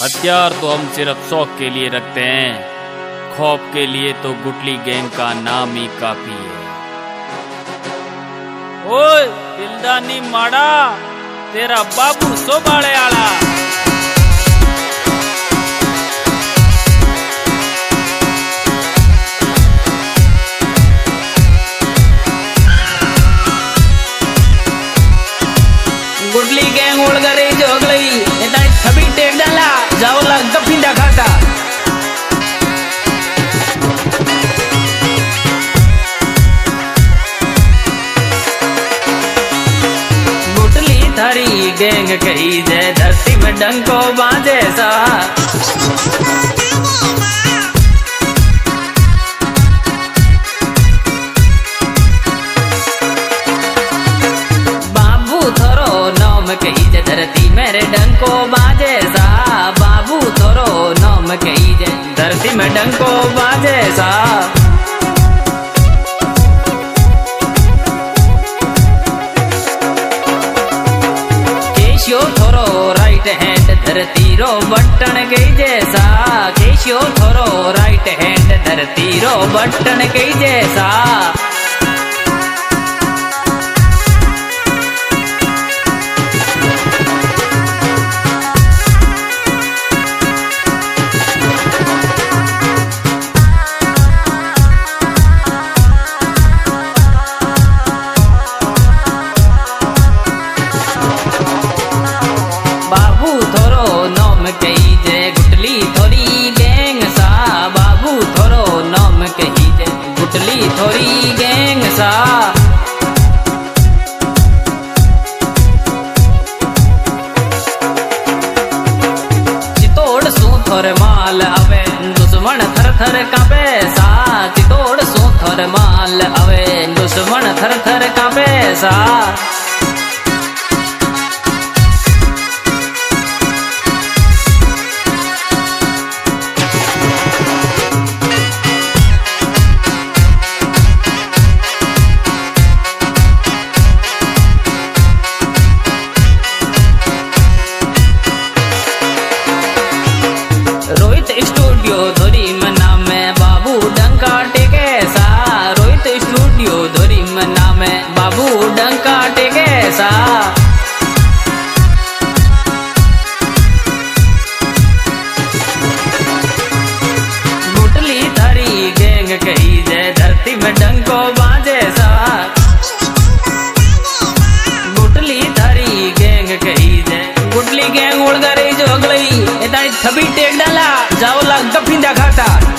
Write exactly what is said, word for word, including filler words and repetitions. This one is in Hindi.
हथियार तो हम सिर्फ शौक के लिए रखते हैं, खौफ के लिए तो गुटली गैंग का नाम ही काफी है। ओए दिलदानी माड़ा, तेरा बाबू सोबाड़े आला। गुटली गैंग उड़ गई जोगलई इतना छबी टेक डाला जावला गफिंदा खाता। गुटली थारी गैंग कही जय धरती में डंको बाजे सा। कही जे धरती मेरे डंको बाजे सा, बाबू थोरो नाम कही जे धरती में डंको बाजे सा। केशियो थोरो राइट हैंड धरती रो बटन कही जैसा, केशियो थोरो राइट हैंड धरती रो बटन कही जैसा। कही जे गुटली थोड़ी गैंग सा, बाबू थोरो नाम कही जे गुटली थोड़ी गैंग सा। चितोड़ सू थोर माल अवे दुश्मन थर थर कांपे सा, चितोड़ सू थोर माल अवे दुश्मन थर थर कांपे सा। रोहित स्टूडियो धोरी मना में बाबू डंका टेके सा, रोहित स्टूडियो धोरी मना में बाबू डंका टेके सा। गुटली थारी गैंग कही जय धरती में डंको बाजे सा, गुटली थारी गैंग कही जय गुटली गैंग उड़ गई जो अगलई इतना छबी टेक डाला जावला गफिंदा खाता।